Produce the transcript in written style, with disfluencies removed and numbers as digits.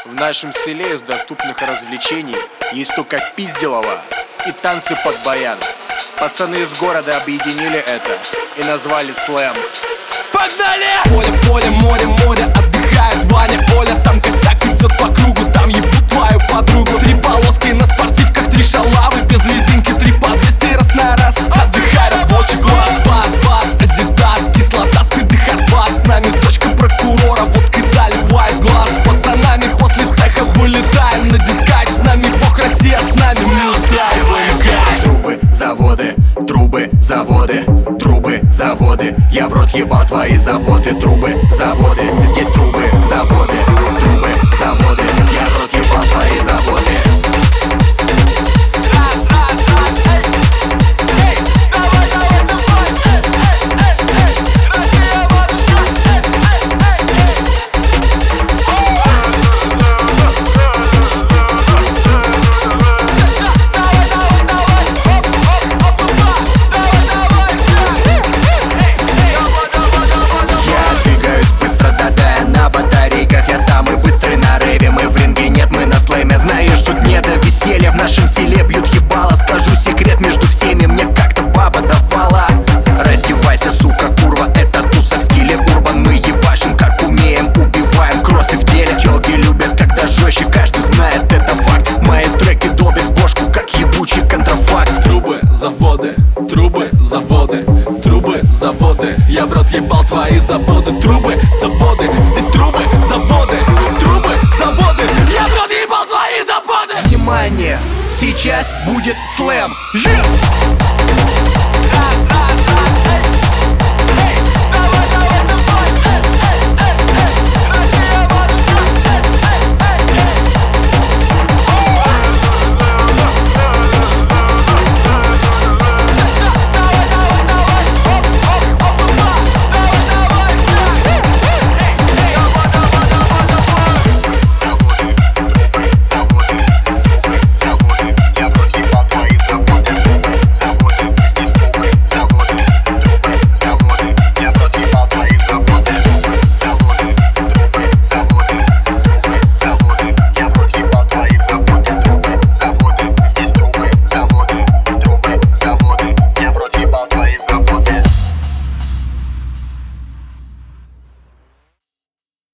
В нашем селе из доступных развлечений есть только пизделово и танцы под баян. Пацаны из города объединили это и назвали слэм. Погнали! Поле, поле, море, море, отдыхает Ваня, Оля. Там косяк идет по кругу, там ебут твою подругу. Три полоски на спортивках, три шалавы, без лизинки, три по 200 раз на раз. Отдыхай, рабочий класс, бас, бас, адидас, кислота, спид и хардбас. С нами дочка прокурора, водкой заливает глаз. С пацанами после цеха вылетаем на дискач. С нами бог, Россия, с нами мы устраиваем кайф. Трубы, заводы, трубы, заводы, трубы, заводы. Я в рот ебал твои заботы. Трубы, заводы, здесь трубы, заводы, трубы, заводы. Я в рот ебал твои заботы. В нашем селе бьют ебало. Скажу секрет между всеми, мне как-то баба давала. Раздевайся, сука, курва, это туса в стиле урбан. Мы ебашим как умеем, убиваем кроссы в деле. Челки любят, когда жестче, каждый знает, это факт. Мои треки долбят в бошку, как ебучий контрафакт. Трубы, заводы, трубы, заводы, трубы, заводы. Я в рот ебал твои заботы. Трубы, заводы, здесь трубы, заводы, трубы, заводы. Я в рот ебал твои заботы. Внимание, сейчас будет слэм.